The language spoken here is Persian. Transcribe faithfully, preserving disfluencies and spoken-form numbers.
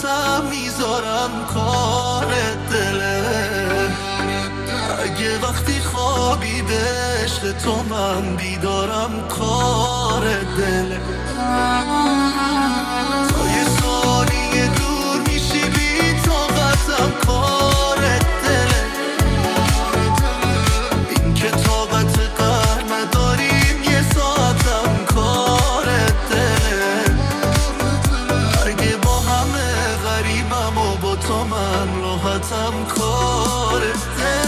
واسم میذارم کار دله. اگه وقتی خوابی به عشق تو من بیدارم کار دله. تا یه ثانیه دور میشی بی طاقتم کار دله. این که طاقت قهر نداریم یه ساعتم کار دله. اگه با همه غریبم و با تو من راحتم کار دله.